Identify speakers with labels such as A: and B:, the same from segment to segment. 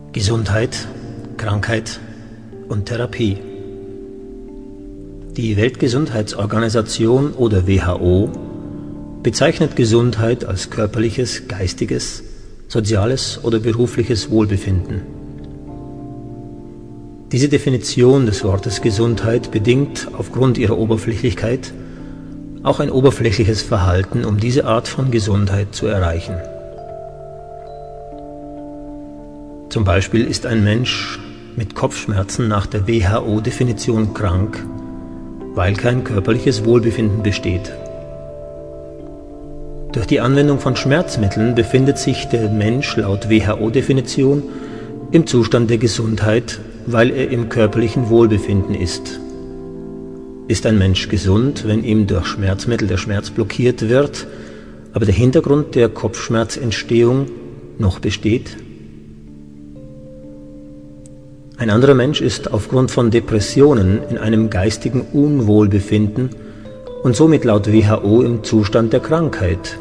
A: Gesundheit, Krankheit und Therapie. Die Weltgesundheitsorganisation oder WHO bezeichnet Gesundheit als körperliches, geistiges, soziales oder berufliches Wohlbefinden. Diese Definition des Wortes Gesundheit bedingt aufgrund ihrer Oberflächlichkeit auch ein oberflächliches Verhalten, um diese Art von Gesundheit zu erreichen. Zum Beispiel ist ein Mensch mit Kopfschmerzen nach der WHO-Definition krank, weil kein körperliches Wohlbefinden besteht. Durch die Anwendung von Schmerzmitteln befindet sich der Mensch laut WHO-Definition im Zustand der Gesundheit, weil er im körperlichen Wohlbefinden ist. Ist ein Mensch gesund, wenn ihm durch Schmerzmittel der Schmerz blockiert wird, aber der Hintergrund der Kopfschmerzentstehung noch besteht? Ein anderer Mensch ist aufgrund von Depressionen in einem geistigen Unwohlbefinden und somit laut WHO im Zustand der Krankheit.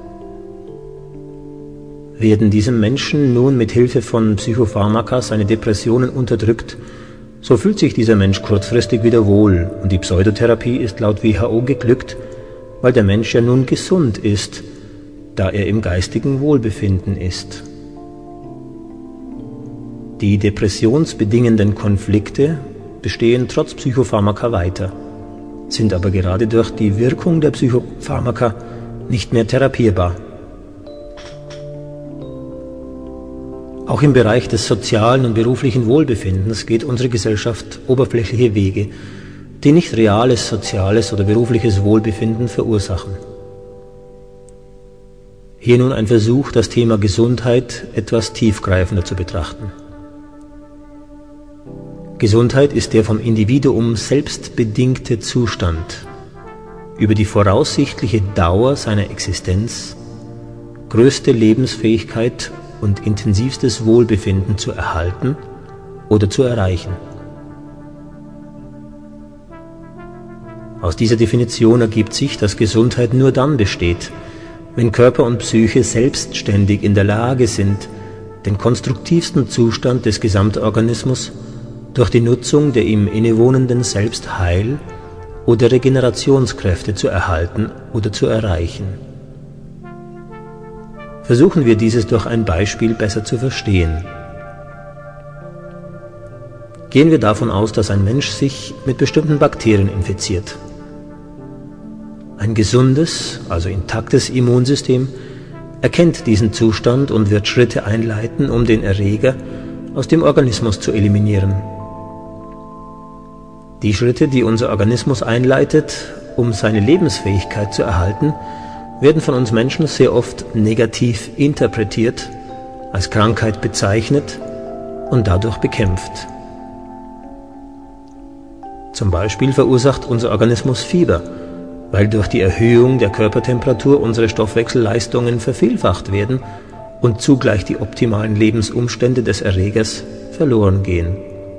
A: Werden diesem Menschen nun mit Hilfe von Psychopharmaka seine Depressionen unterdrückt, so fühlt sich dieser Mensch kurzfristig wieder wohl und die Pseudotherapie ist laut WHO geglückt, weil der Mensch ja nun gesund ist, da er im geistigen Wohlbefinden ist. Die depressionsbedingenden Konflikte bestehen trotz Psychopharmaka weiter, sind aber gerade durch die Wirkung der Psychopharmaka nicht mehr therapierbar. Auch im Bereich des sozialen und beruflichen Wohlbefindens geht unsere Gesellschaft oberflächliche Wege, die nicht reales soziales oder berufliches Wohlbefinden verursachen. Hier nun ein Versuch, das Thema Gesundheit etwas tiefgreifender zu betrachten. Gesundheit ist der vom Individuum selbst bedingte Zustand, über die voraussichtliche Dauer seiner Existenz, größte Lebensfähigkeit und intensivstes Wohlbefinden zu erhalten oder zu erreichen. Aus dieser Definition ergibt sich, dass Gesundheit nur dann besteht, wenn Körper und Psyche selbstständig in der Lage sind, den konstruktivsten Zustand des Gesamtorganismus durch die Nutzung der ihm innewohnenden Selbstheil- oder Regenerationskräfte zu erhalten oder zu erreichen. Versuchen wir dieses durch ein Beispiel besser zu verstehen. Gehen wir davon aus, dass ein Mensch sich mit bestimmten Bakterien infiziert. Ein gesundes, also intaktes Immunsystem erkennt diesen Zustand und wird Schritte einleiten, um den Erreger aus dem Organismus zu eliminieren. Die Schritte, die unser Organismus einleitet, um seine Lebensfähigkeit zu erhalten, werden von uns Menschen sehr oft negativ interpretiert, als Krankheit bezeichnet und dadurch bekämpft. Zum Beispiel verursacht unser Organismus Fieber, weil durch die Erhöhung der Körpertemperatur unsere Stoffwechselleistungen vervielfacht werden und zugleich die optimalen Lebensumstände des Erregers verloren gehen.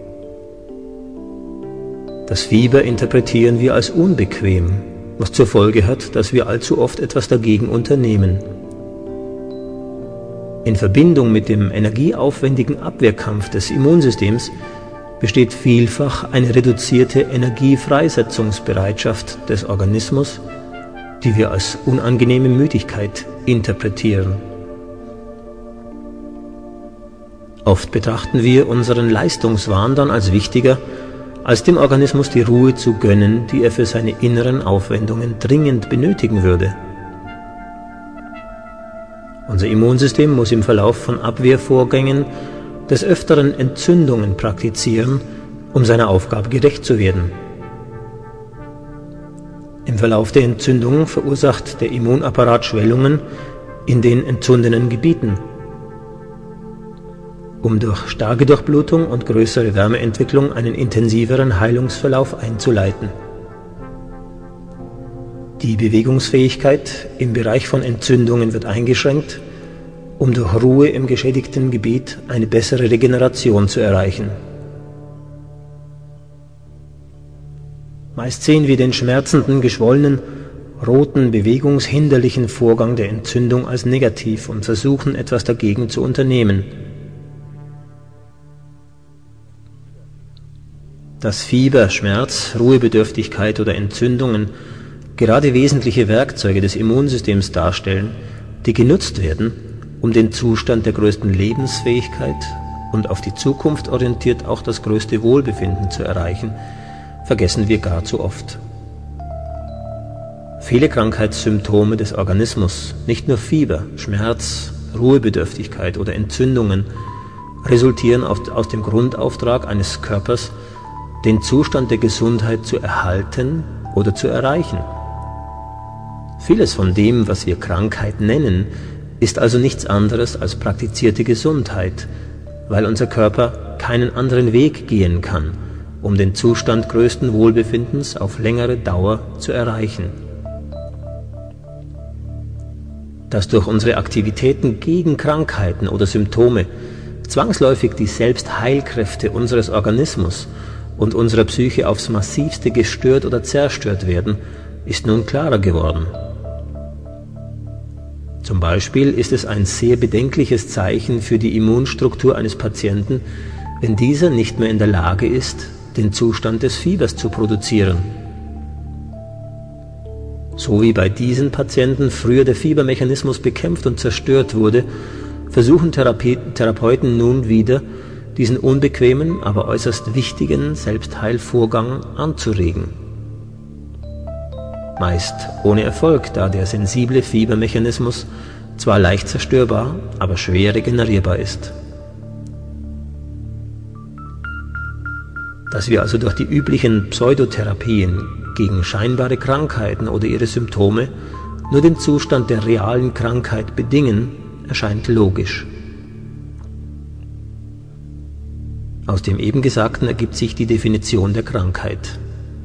A: Das Fieber interpretieren wir als unbequem, was zur Folge hat, dass wir allzu oft etwas dagegen unternehmen. In Verbindung mit dem energieaufwendigen Abwehrkampf des Immunsystems besteht vielfach eine reduzierte Energiefreisetzungsbereitschaft des Organismus, die wir als unangenehme Müdigkeit interpretieren. Oft betrachten wir unseren Leistungswahn dann als wichtiger, als dem Organismus die Ruhe zu gönnen, die er für seine inneren Aufwendungen dringend benötigen würde. Unser Immunsystem muss im Verlauf von Abwehrvorgängen des Öfteren Entzündungen praktizieren, um seiner Aufgabe gerecht zu werden. Im Verlauf der Entzündung verursacht der Immunapparat Schwellungen in den entzündeten Gebieten, um durch starke Durchblutung und größere Wärmeentwicklung einen intensiveren Heilungsverlauf einzuleiten. Die Bewegungsfähigkeit im Bereich von Entzündungen wird eingeschränkt, um durch Ruhe im geschädigten Gebiet eine bessere Regeneration zu erreichen. Meist sehen wir den schmerzenden, geschwollenen, roten, bewegungshinderlichen Vorgang der Entzündung als negativ und versuchen, etwas dagegen zu unternehmen. dass Fieber, Schmerz, Ruhebedürftigkeit oder Entzündungen gerade wesentliche Werkzeuge des Immunsystems darstellen, die genutzt werden, um den Zustand der größten Lebensfähigkeit und auf die Zukunft orientiert auch das größte Wohlbefinden zu erreichen, vergessen wir gar zu oft. Viele Krankheitssymptome des Organismus, nicht nur Fieber, Schmerz, Ruhebedürftigkeit oder Entzündungen, resultieren aus dem Grundauftrag eines Körpers, den Zustand der Gesundheit zu erhalten oder zu erreichen. Vieles von dem, was wir Krankheit nennen, ist also nichts anderes als praktizierte Gesundheit, weil unser Körper keinen anderen Weg gehen kann, um den Zustand größten Wohlbefindens auf längere Dauer zu erreichen. Dass durch unsere Aktivitäten gegen Krankheiten oder Symptome zwangsläufig die Selbstheilkräfte unseres Organismus und unserer Psyche aufs Massivste gestört oder zerstört werden, ist nun klarer geworden. Zum Beispiel ist es ein sehr bedenkliches Zeichen für die Immunstruktur eines Patienten, wenn dieser nicht mehr in der Lage ist, den Zustand des Fiebers zu produzieren. So wie bei diesen Patienten früher der Fiebermechanismus bekämpft und zerstört wurde, versuchen Therapeuten nun wieder, diesen unbequemen, aber äußerst wichtigen Selbstheilvorgang anzuregen. Meist ohne Erfolg, da der sensible Fiebermechanismus zwar leicht zerstörbar, aber schwer regenerierbar ist. Dass wir also durch die üblichen Pseudotherapien gegen scheinbare Krankheiten oder ihre Symptome nur den Zustand der realen Krankheit bedingen, erscheint logisch. Aus dem eben Gesagten ergibt sich die Definition der Krankheit.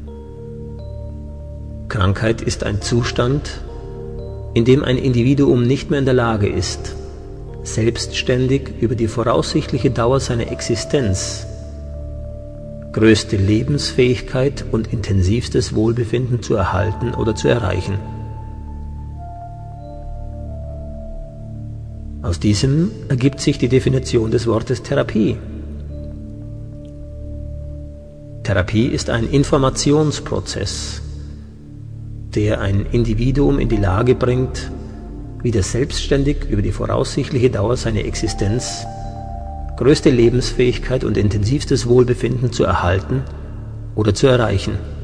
A: Krankheit ist ein Zustand, in dem ein Individuum nicht mehr in der Lage ist, selbstständig über die voraussichtliche Dauer seiner Existenz größte Lebensfähigkeit und intensivstes Wohlbefinden zu erhalten oder zu erreichen. Aus diesem ergibt sich die Definition des Wortes Therapie. Therapie ist ein Informationsprozess, der ein Individuum in die Lage bringt, wieder selbstständig über die voraussichtliche Dauer seiner Existenz größte Lebensfähigkeit und intensivstes Wohlbefinden zu erhalten oder zu erreichen.